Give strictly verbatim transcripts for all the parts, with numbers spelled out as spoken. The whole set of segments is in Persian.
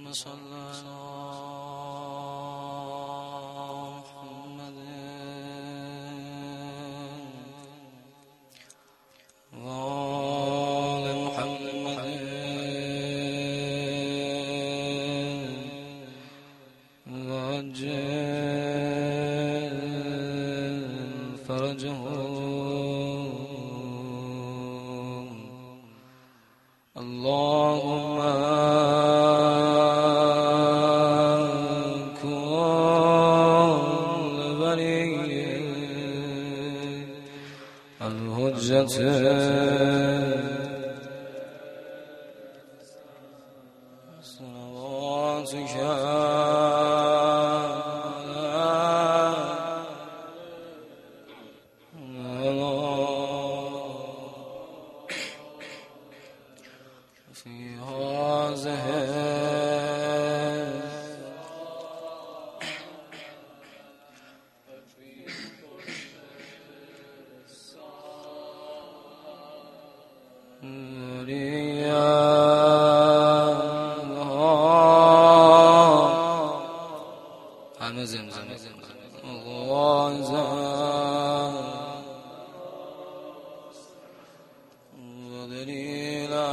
صل على محمد وآل محمد وعجل فرجهم اللهم الحجة صلواتك في هذه همه زمزمه ودليلا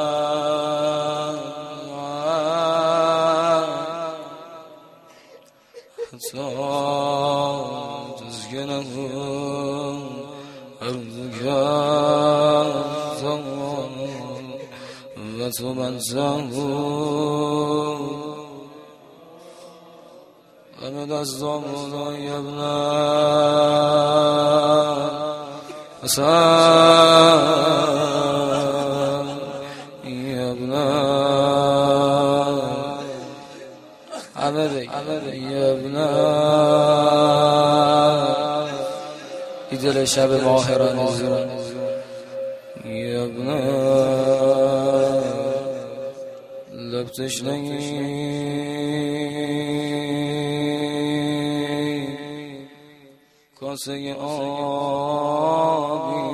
حتى تسكنه أرضك وتمنزه أمد الزمن يبنى أسان يبنى أمد يبنى إدل شب ماهران يبنى لبتش کاسه آبی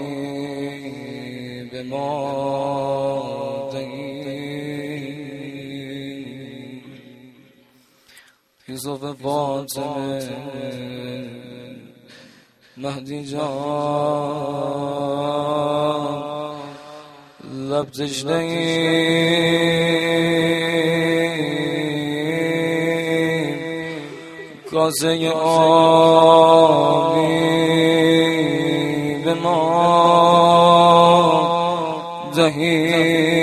به ما دهی یوسف فاطمه مهدی جان لب تشنهی کاسه آبی به ما دهی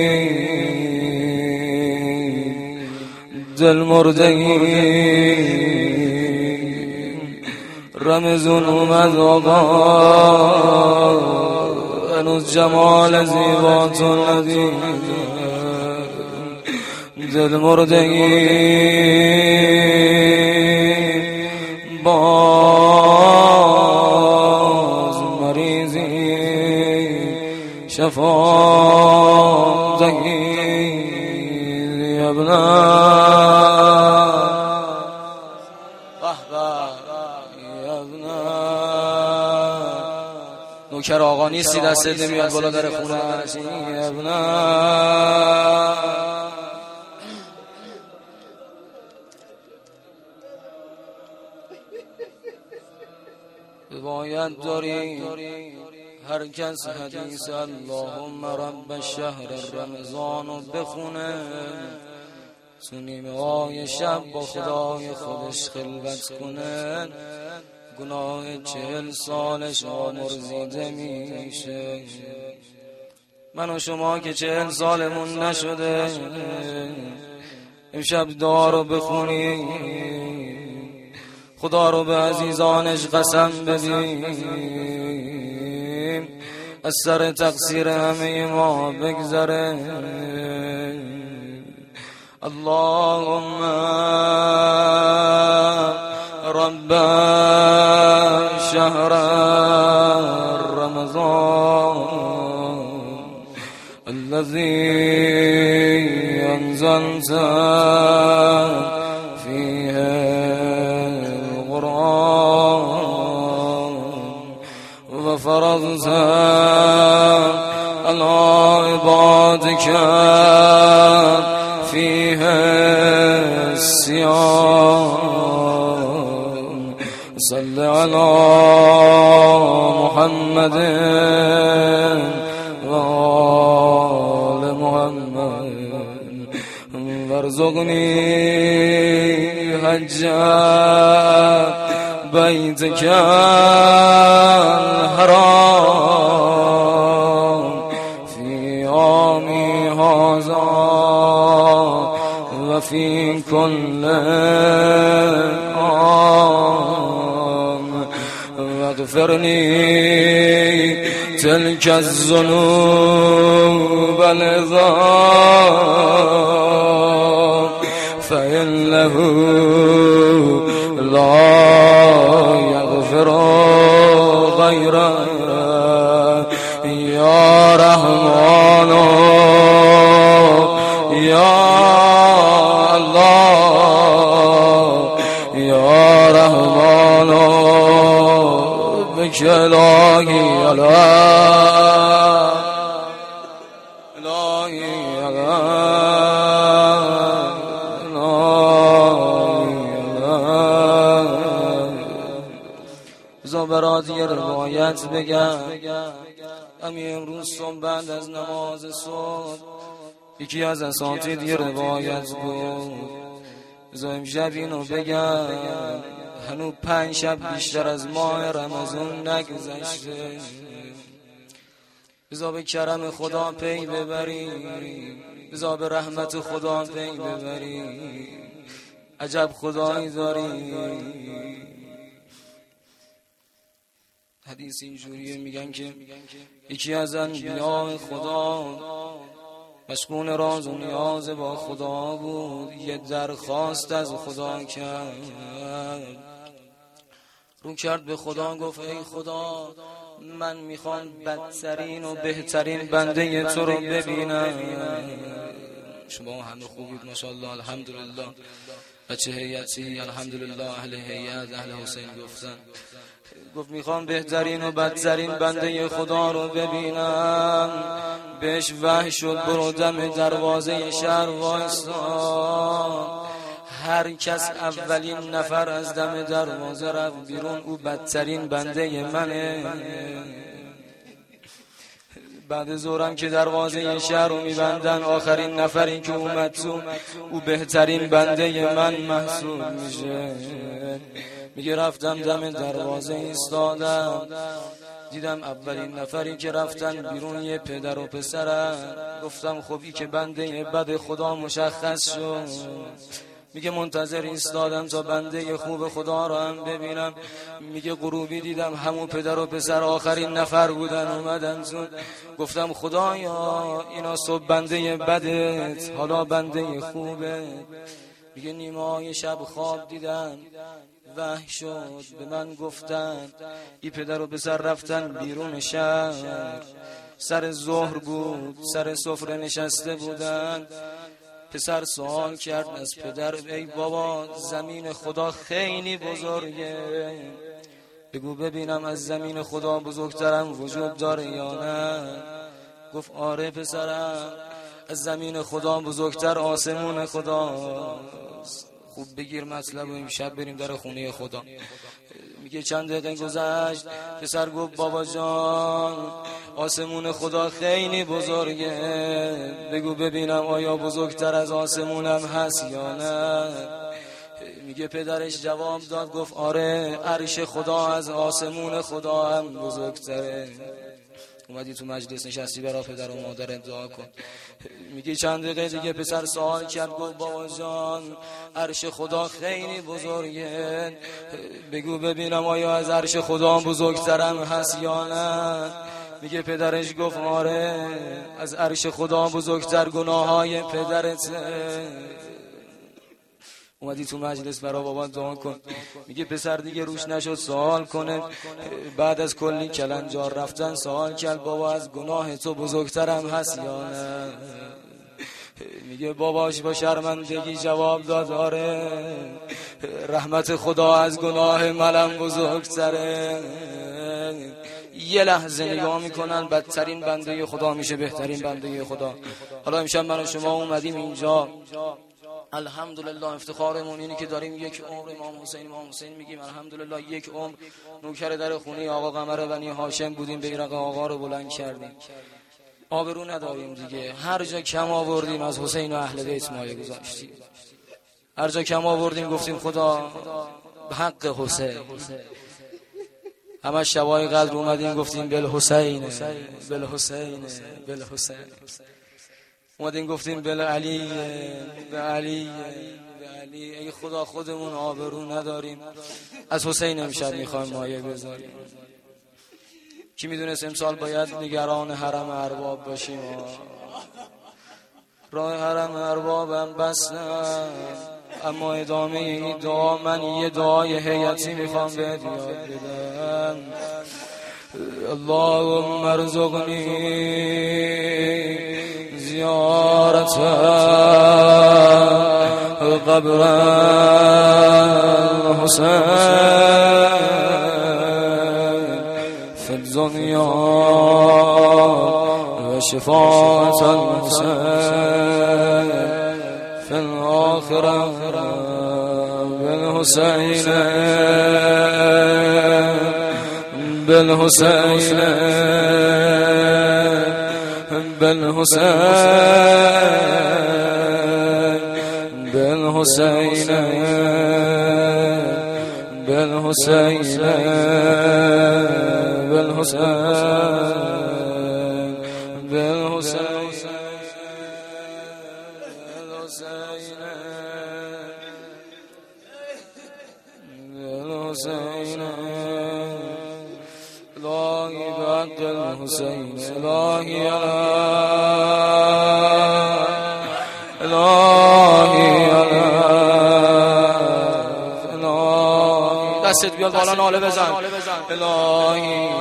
دل مردهی رمضان اومد آقا هنوز جمال زیباتون ندید دل مردهی باز مریضی شفا دهی ابنا نوکر آقا نیستی دستت نمیاد بالا در خونه ابنا باید داری هر کس حدیث اللهم رب الشهر رمضان رو بخونه تو نیمه های شب با خدای خودش خلوت کنه گناه چهل سالش آمرزیده میشه. من و شما که چهل سالمون نشده امشب دعا رو بخونی خدا رو به عزیزانش قسم بدیم از سر تقصیر همه ما بگذره. اللهم رب شهر رمضان الذي أنزلت فيه القرآن وفرضت على عبادك فيه محمد وارزقني حج بيتك الحرام في عامي هذا وفي كل عام واغفرني تلك الذنوب العظام فإنه لا يغفر غيره يا رحمن يا الله يا رحمن بك إلهي برات یه روایت بگم. همین امروز صبح بعد از نماز صبح یکی از اساتید یه روایت بود. بذار امشب اینو بگم، هنوز پنج شب بیشتر از ماه رمضان نگذشته. بذار به کرم خدا پی ببری، بذار به رحمت خدا پی ببری. عجب خدایی داری. حدیث اینجوریه، میگن که یکی از انبیاء خدا مشغول راز و نیاز با خدا بود. یه درخواست از خدا کرد، رو کرد به خدا، گفت ای خدا من میخوام بدترین و بهترین بنده تو رو ببینم. شما همه خوبید ماشاءالله الحمدلله. بچه هیئتی الحمدلله، اهل هیئت اهل حسین گفتن. گفت میخوام بهترین و بدترین بنده خدا رو ببینم. بهش وحی شد برو دم دروازه شهر وایسا. هر کس اولین نفر از دم دروازه رفت بیرون، او بدترین بنده منه. بعد ظهرم که دروازه شهر رو میبندن، آخرین نفری که اومد تو او بهترین بنده من محسوب میشه. میگه رفتم دم دروازه ایستادم، دیدم اولین نفری که رفتن بیرون یه پدر و پسرن. گفتم خب ای که بنده بد خدا مشخص شد. میگه منتظر ایستادم تا بنده خوب خدا رو هم ببینم. میگه غروبی دیدم همون پدر و پسر آخرین نفر بودن اومدن تو. گفتم خدایا اینا صبح بنده بدت، حالا بنده خوبه. میگه نیمه شب خواب دیدم، وحی شد به من گفتن ای پدر و پسر رفتن بیرون شهر. سر ظهر بود، سر سفره نشسته بودن. پسر سوال کرد از پدر ای بابا زمین خدا خیلی بزرگه، بگو ببینم از زمین خدا بزرگترم وجود داره یا نه. گفت آره پسرم، از زمین خدا بزرگتر آسمون خداست. خوب بگیر مطلب و امشب بریم در خونه خدا. میگه چند دقیقه گذشت، پسر گفت بابا جان آسمون خدا خیلی بزرگه، بگو ببینم آیا بزرگتر از آسمونم هست یا نه. میگه پدرش جواب داد، گفت آره عرش خدا از آسمون خدا هم بزرگتره. اومدی تو مجلس نشستی برای پدر و مادر دعا کن. میگه چند دقیقه دیگه پسر سوال کرد، گفت بابا جان عرش خدا خیلی بزرگه، بگو ببینم آیا از عرش خدا بزرگترم هست یا نه. میگه پدرش گفت آره از عرش خدا بزرگتر گناههای پدرته. اومدی تو مجلس برای بابا دعا کن. میگه پسر دیگه روش نشد سوال کنه. بعد از کلی کلنجار رفتن سوال کرد بابا از گناه تو بزرگترم هست یا نه. میگه باباش با شرمندگی جواب داد آره رحمت خدا از گناه منم بزرگتره. یه لحظه نگاه میکنن بدترین بنده خدا میشه بهترین بنده خدا. حالا امشب من و شما اومدیم اینجا الحمدلله افتخارمون اینه که داریم یک عمر امام حسین امام حسین میگیم الحمدلله یک عمر نوکر در خونه آقا قمر بنی هاشم بودیم، بیرق آقا رو بلند کردیم. آبرو نداریم دیگه. هر جا کم آوردیم از حسین و اهل بیت مایه گذاشتیم، هر جا کم آوردیم گفتیم خدا به حق حسین. همه شبای قدر اومدیم گفتیم بالحسین بالحسین بالحسین، اومدیم گفتیم بل علی به علی به علی. ای خدا خودمون آبرو نداریم، از حسین امشب میخوایم مایه بذاریم. کی میدونست امسال باید نگران حرم ارباب باشیم. راه حرم اربابم بستم، اما ادامه این دعا من یه دعای هیئتی میخوام بهت یاد بدم. اللهم ارزقنی زیارت قبر الحسین فی الدنیا و شفاعت الحسین فی الاخره بالحسین بالحسین بالحسین بالحسین بالحسین بالحسین بالحسین بالحسین الهی بحق الحسین الهی الهی الهی دستت بیاد بالا ناله بزن الهی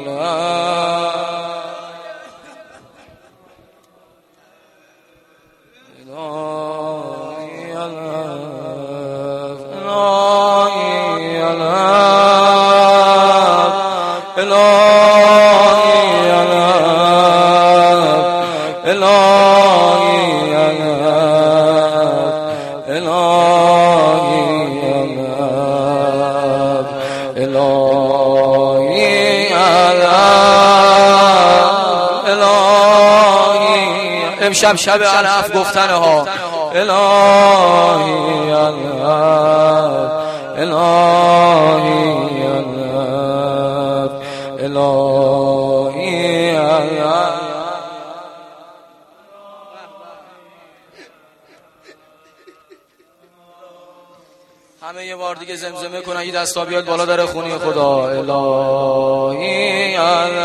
امشب شب علف گفتنه ها الهی الهی الهی الهی همه یه بار دیگه زمزمه کنن یه دستا بیاد بالا در خونی خدا الهی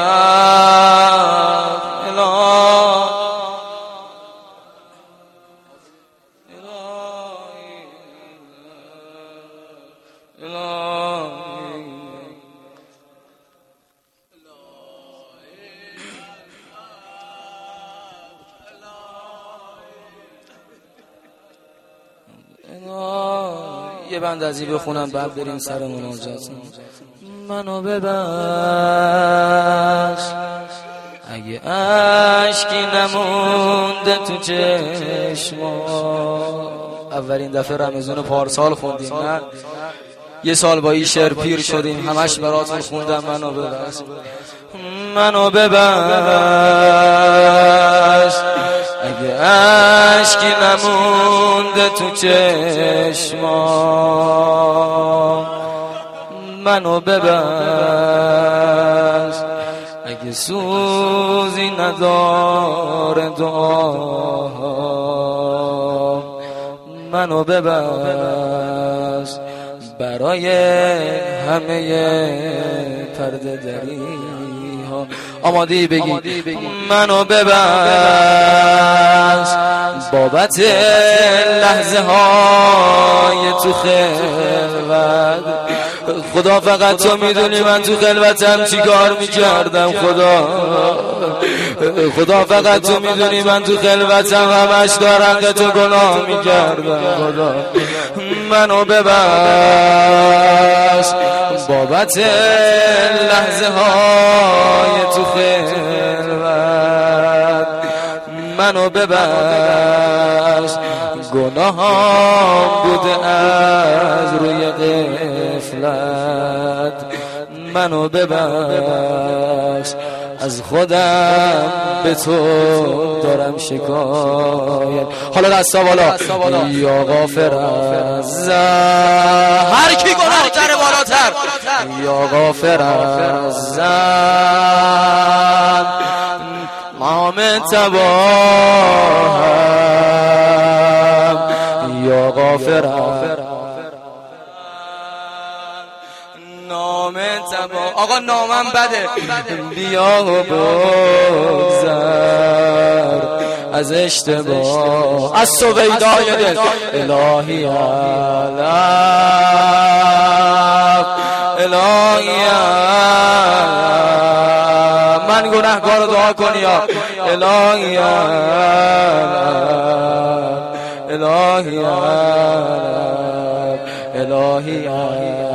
الهی یه بند از این بخونم بعد بریم سر مناجات. منو ببخش اگه اشکی نمونده تو چشما. اولین دفعه رمضان پارسال خوندیم، نه یه سال با این شعر پیر شدیم، همش براتون خوندم. منو ببخش منو ببخش اگه اشکی نمونده تو چشما. منو ببخش اگه سوزی نداره دعا. منو ببخش برای همه پرده دری ها. آمادی بگی منو ببخش بابت لحظه های تو خلوت. خدا فقط تو میدونی من تو خلوتم چی کار میکردم. خدا خدا فقط تو میدونی من تو خلوتم همش دارم که تو گناه میکردم. خدا منو ببخش بابت لحظه های تو خلوت. منو ببخش گناهام بوده از روی غفلت. منو ببخش از خودم به تو دارم شکایت. حالا دستا بالا یا غافر از زن، هر کی گناه تر بالاتر، یا غافر از زن نام تباهم، یا غافر نام تبا. آقا نامم بده بیا و بگذر از اشتباه، از سویدای دل الهی علم، الهی علم من گناهکار دعا کنی یا الهی علم، الهی علم، الهی علم.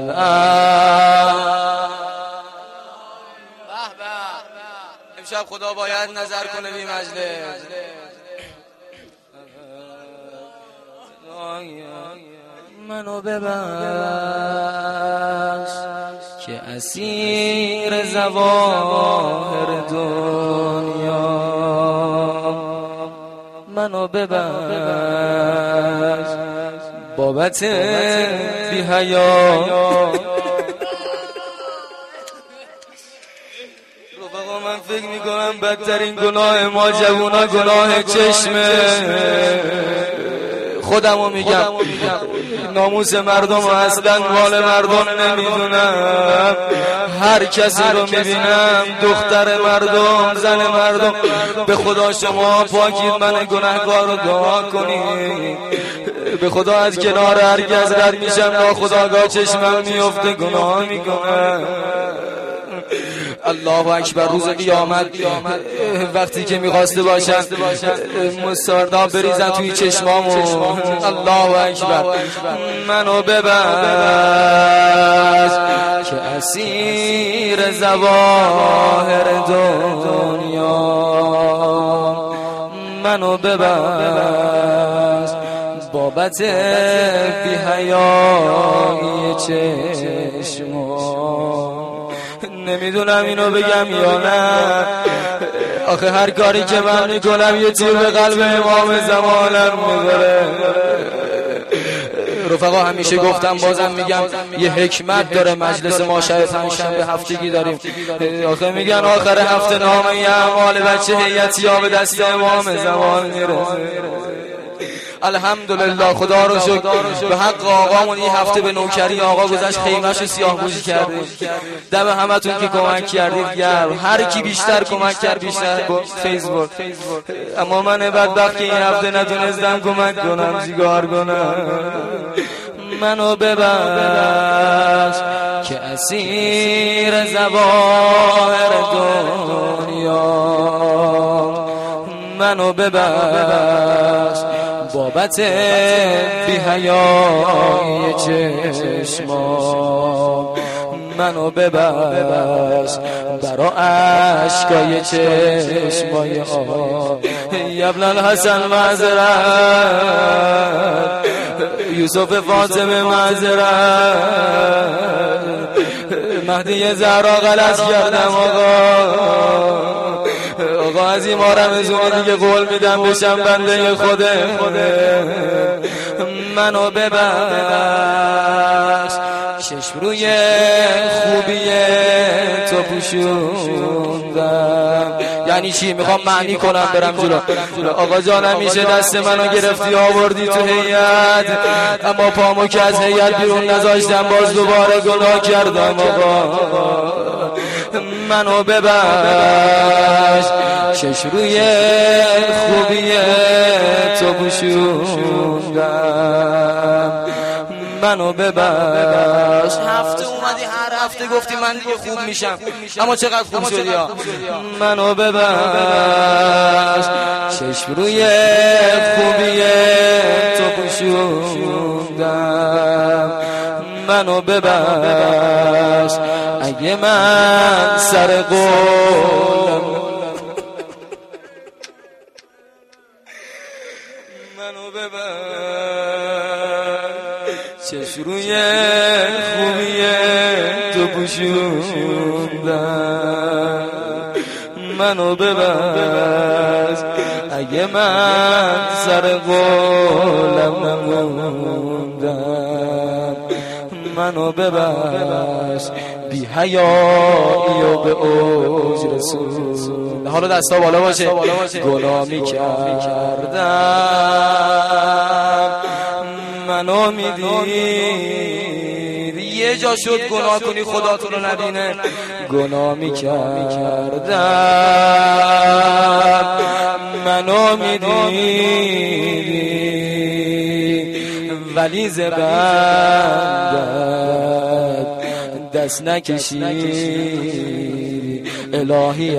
امشب خدا باید نظر کنه بی مجلس. منو ببخش که اسیر زواهر دنیا، منو ببخش بابت بی حیا. رفقا من فکر میکنم بدترین گناه ما جوونا گناه چشمه. خودمو میگم ناموس مردم و اصلا مال مردم نمیدونم، هر کسی رو میبینم دختر مردم، زن مردم. به خدا شما پاکید من گناهکار رو دعا کنید، به خدا از کنار هر کس رد میشم ناخودآگاه چشمم میفته گناه میکنم. الله اکبر. روز قیامت وقتی که میخواسته باشن مسترداب بریزن توی چشمامو، الله اکبر. منو ببخش که اسیر زواهر دنیا، منو ببخش بابت بی حیایی چشمام. نمیدونم اینو بگم یا نه، آخه هر کاری که من میکنم یه تیر به قلب امام زمانم میذاره. رفقا همیشه گفتم بازم میگم یه حکمت داره مجلس ما شاید پنجشنبه هفتگی داریم. آخه میگن آخر هفته نامه یه اعمال بچه هیئتی ها به دست امام زمان میرسه. الحمدلله خدا رو شکر به حق آقامون این هفته به نوکری آقا گذشت، خیمه‌شو سیاه پوشی کرده. دم همتون که کمک کردید گرم، هر کی بیشتر کمک کرد بیشتر با فیسبوک. اما من بدبخت که این هفته نتونستم کمک کنم چیکار کنم. منو ببخش که اسیر زواهر دنیا، منو ببخش بابت بی حیایی چشمام، منو ببخش برا عشقای چشمای آب. ابن الحسن معذرت، یوسف فاطمه معذرت، مهدی زهرا غلط کردم آقا. آقا از این ماه رمضون دیگه قول میدم بشم بنده خود خوده. منو ببخش چشم روی خوبی تو پوشوندم. یعنی چی؟ میخوام معنی کنم برم جلو. آقا جان همیشه دست منو گرفتی آوردی تو هیئت، اما پامو که از هیئت بیرون نذاشتم باز دوباره گناه کردم. آقا منو ببخش چشم روی خوبی تو پوشوندم. منو ببخش. هفته اومدی هر هفته گفتی من دیگه خوب میشم، اما چقدر خوب شدی ها. منو ببخش چشم روی خوبی تو پوشوندم. منو ببخش اگه من سر قولم، منو ببخش چشم روی خوبی تو پوشوندم. منو ببخش اگه من سر قولم نموندم منو ببخش بی حیایی و به اوج رسون حالا دستا بالا باشه گناه میکردم منو میدید یه جا شد گناه کنی خداتون رو نبینه گناه میکردم منو میدیدی ولی زبندت دست نکشیدی الهی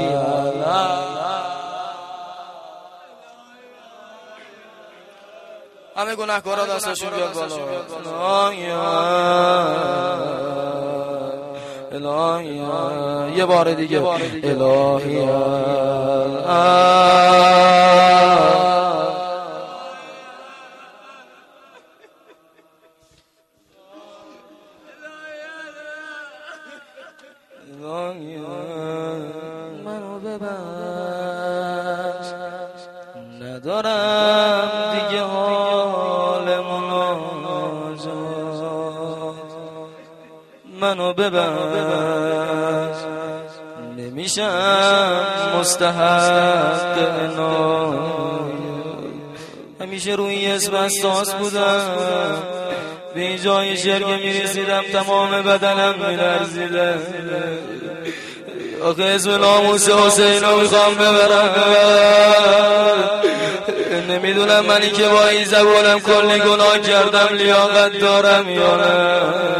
همه گناهکارا دستشون بیاد بالا الهی یه بار دیگه الهی منو ببخش ندارم دیگه حال مناجات منو ببخش نمیشم مستحق عنایت همیشه روی اسم اساس بودم به جای شرک میرسیدم تمام بدنم میلرزیده آخه اسم ناموس حسین رو میخوام ببرم نمیدونم منی که با این زبانم کلی گناه کردم لیاقت دارم یا نه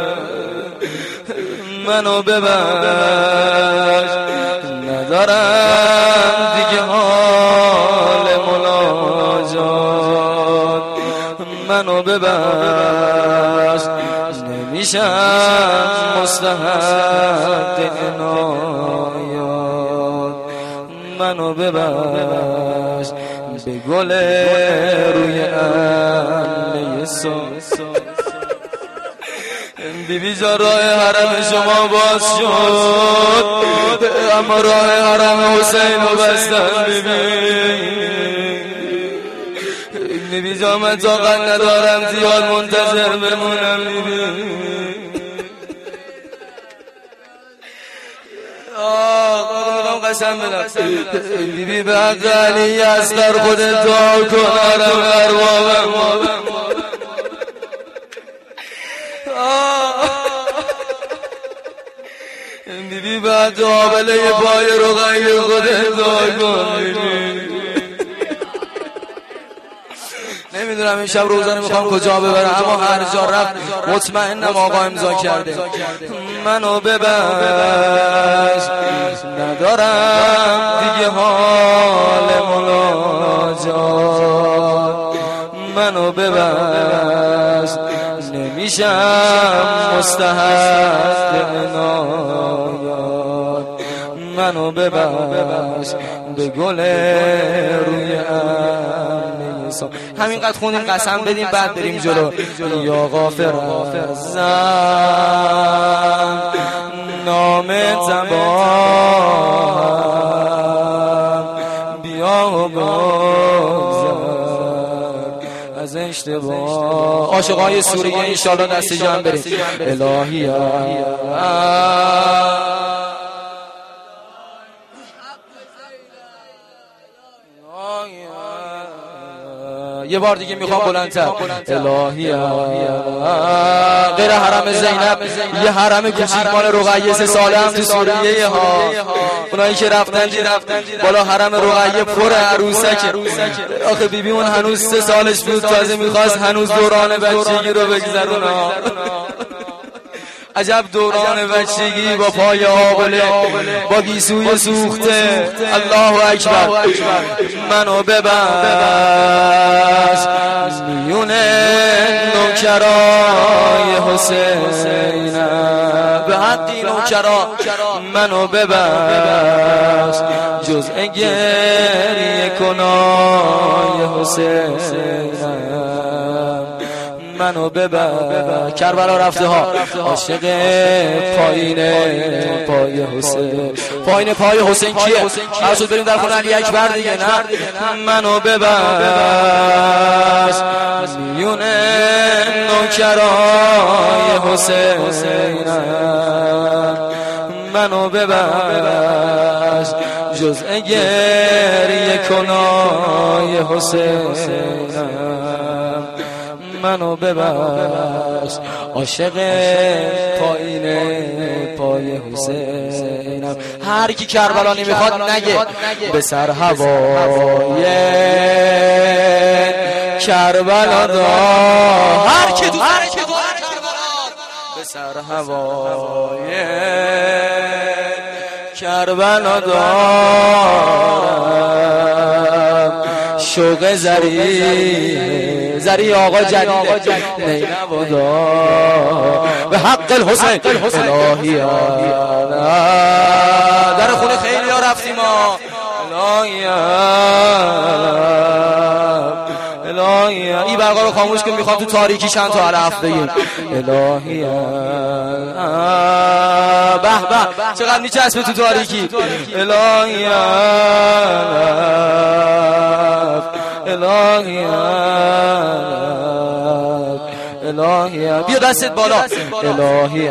منو ببخش ندارم دیگه حال مناجات منو ببخش نمیشم مستحق عنایات منو ببخش به گل روی عمله سان بی بی جا راه حرم شما باز شد اما راه حرم حسین رو بستن بی بی بی بی جا من طاقت ندارم زیاد منتظر بمونم بی بی آه قسم بدم بی بی به حق علی اصغر خودت دعا کن حرم اربابم بی بی بعد آبله پای رقیه خودت دعا کن نمیدونم این شب روزانه میخوام کجا ببرم اما هر جا رفت مطمئنم آقا امضا کرده منو ببخش ندارم دیگه حال مناجات منو ببخش نمیشم مستحق عنایات منو ببخش به گل روی عمله سان همینقدر خونیم قسم بدیم بعد بریم جلو یا غافر ازم نام زبان بیا و بگذر از اشتباه عاشقای سوریه انشالله دست جمع بریم الهی یه بار دیگه میخوام بلندتر الهی غیر حرم زینب یه حرم کوچیک مال رقیه سه ساله هم تو سوریه ها اونایی که رفتن بالا حرم رقیه پر عروسکه آخه بیبی اون هنوز سه سالش بود تازه میخواست هنوز دوران بچگی رو بگذرونه عجب دوران بچگی با پای آبله با گیسوی سوخته الله اکبر منو ببخش میون نوکرای حسین به حقی نوکرا منو ببخش جزء گریه کنای حسین منو ببر. کربلا رفته ها عاشق پایین پای حسین. پایین پای حسین کیه؟ فرض بریم در خونه علی اکبر دیگه. نه منو ببر میون نوکرای حسینم. منو ببر جزء گریه کنای حسینم. منو ببخش عاشق پایین پای حسینم. هر کی کربلا نمیخواد نگه به سر هوای کربلا دا. هر کی دوست داره کربلا به سر هوای کربلا دارم. شوق زری زری آقا جدید نینوادا به حق الحسین الهی. در خونه خیلی ها رفتیم ها. الهی الهی این برقا رو خاموش کن، میخوام تو تاریکی چند تا علف بگیم. الهی به به چقدر میچسبه تو تاریکی. الهی الهی الهی بیا دستت بالا. الهی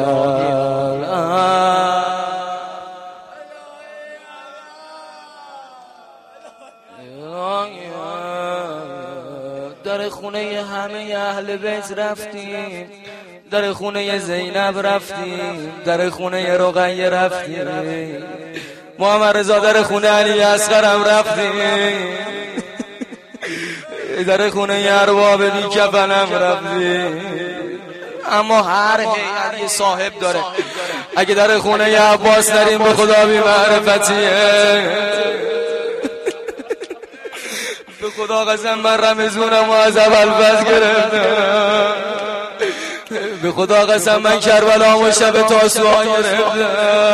در خونه همه اهل بیت رفتیم، در خونه زینب رفتیم، در خونه رقیه رفتیم، محمد رضا در خونه علی اصغر هم رفتیم، در خونه ارباب بیکفن هم رفتیم. اما هر هیئت یه صاحب داره. اگه در خونه عباس نریم به خدا بی معرفتیه. به خدا قسم من رمزونم و از اول فز گرفتم. به خدا قسم من کربلا و شب تاسوعا گرفتم.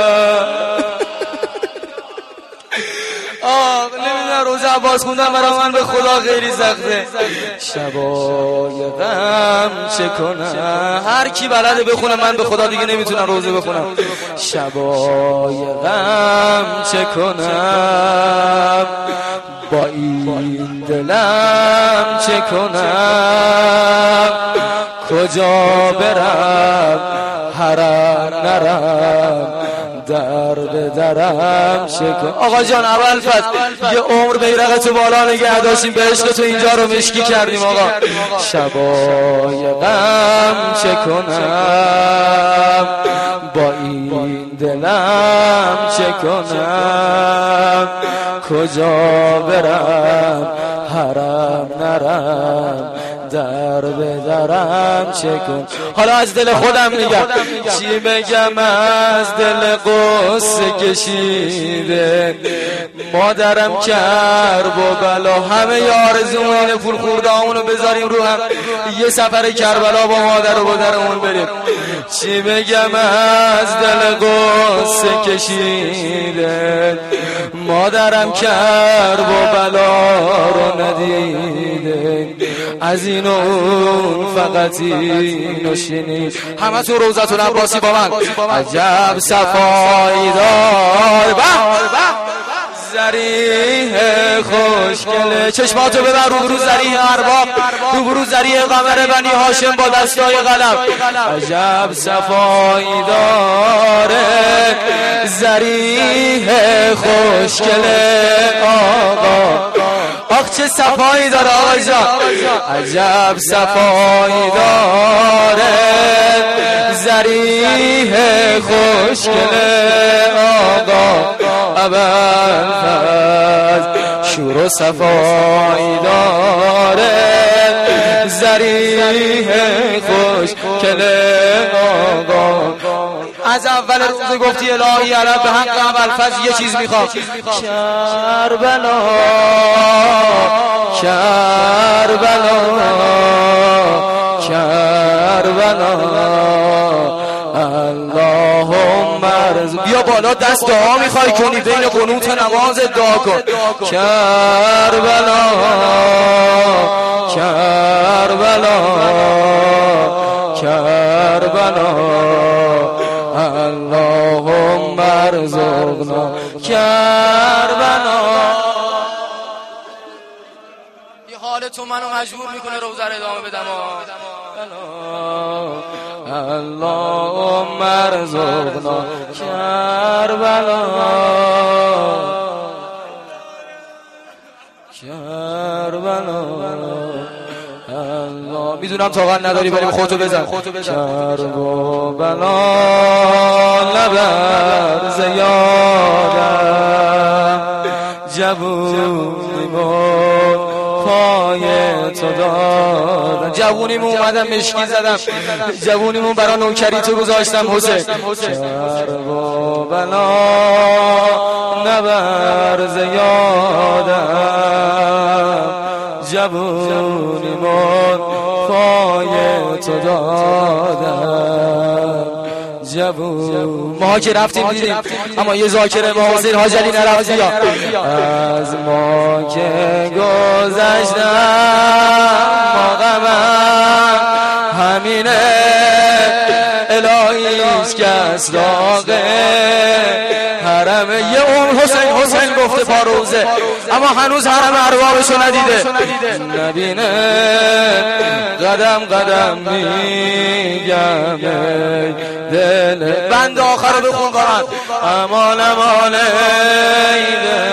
آه نمیدونم روز عباس خوندم برای من به خدا خیلی سخته. شبای غم چه کنم. هر کی بلده بخونه، من به خدا دیگه نمیتونم روزه بخونم. شبای غم چه کنم، با این دلم چه کنم، کجا برم حرم نرم، در به درم شکن. آقا جان اول فت یه عمر بیرق تو بالا نگه داشتیم، به عشق تو اینجا رو مشکی کردیم. آقا شبای غم چه کنم، با این دلم چه کنم، کجا برم حرم نرم، در به درم چه کن. حالا از دل خودم میگم، چی بگم از دل قصه کشیده، مادرم کرب و بلا، همه آرزومون اینه پول خورده همونو بذاریم رو هم، یه سفر کربلا با مادر و بادرمون بریم. چی بگم از دل قصه کشیده، مادرم کرب و بلا رو ندیده، از این و اون فقط اینو شنید. همه تو روزتون عباسی با من. عجب صفایی دار زریح خوشگله، چشماتو ببر رو برو زریح ارباب، رو برو زریح قمر بنی هاشم با دستای قلم. عجب صفایی داره زریح خوشگله آقا، آخ چه صفایی داره آقا جان. عجب صفایی داره زریح خوشگله آقا، ابوالفضل شور و صفایی داره زریح خوشگله آقا. از اول روز گفتی الهی علم به حق ابوالفضل یه چیز میخوام. کربلا کربلا کربلا اللهم رضا. بیا بالا دست دعا میخوای کنی، بین قنوت نماز دعا کن. کربلا کربلا کربلا اللهم ارزقنا کربلا. این حال تو منو مجبور میکنه روزه رو ادامه بدم. اللهم ارزقنا کربلا کربلا. الله میدونم طاقت نداری ولی خودتو بزن. کربلا لبر زیادم جوونیمون پای تو دادم. جوونیمون اومدم مشکی زدم، جوونیمون برا نوکری تو گذاشتم حسین. کربلا نبر زیادم جوونیمون پای تو دادم. جوون ما که رفتیم دیدیم اما یه ذاکره با حسین حاج علی نرفتی. یا از ما که گذشتم ما غمم همینه الهیست که اسراقه حرمه یه اون حسین حسین گفته پا روزه اما هنوز حرم اربابشو ندیده نبینه. قدم قدم میگم دل بند آخر رو بخون قرآن. امان امان ایده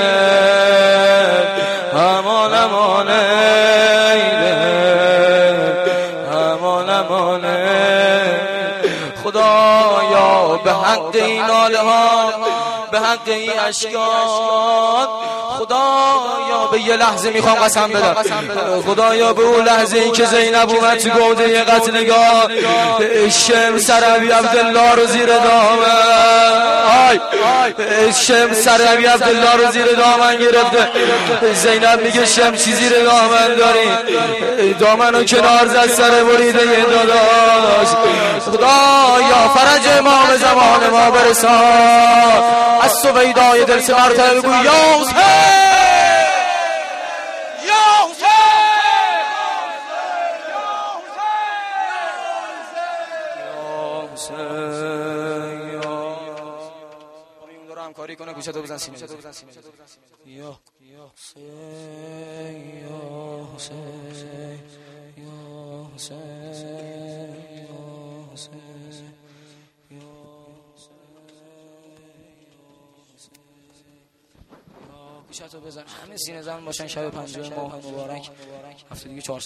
امان امان ایده امان امان خدایا به حق این ناله ها به حق این اشکات خدایا به یه لحظه میخوام قسم بدم خدایا به اون لحظه ای که زینب اومد تو گوده یه قتلگاه شم سرعبی عبدالله رو زیر دامن شم سرعبی عبدالله رو زیر دامن گرفته. زینب میگه شم چی زیر دامن داری؟ دامن رو کنار زد سر بریده یه داداش. خدایا فرج امام زمان ما برسان از سویدای دل سه مرتبه بگو یا حسین یا حسین یا حسین یا اون داره همکاری کنه گوشتو بزن سینه یا یا حسین یا حسین یا حسین یا حسین گوشتو بزن همه سینه زن باشن. شب پنجم ماه مبارک هفته دیگه چهار